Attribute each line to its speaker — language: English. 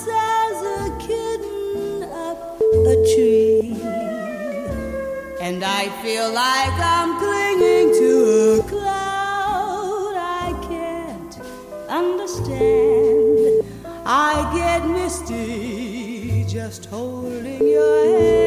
Speaker 1: as a kitten up a tree. And I feel like I'm clinging to a cloud I can't understand. I get misty just holding your hand.